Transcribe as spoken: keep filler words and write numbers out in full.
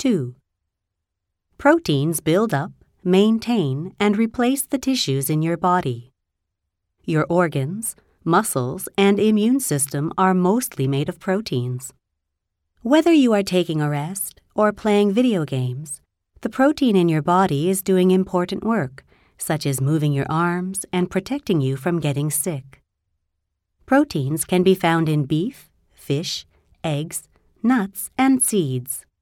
two. Proteins build up, maintain, and replace the tissues in your body. Your organs, muscles, and immune system are mostly made of proteins. Whether you are taking a rest or playing video games, the protein in your body is doing important work, such as moving your arms and protecting you from getting sick. Proteins can be found in beef, fish, eggs, nuts, and seeds.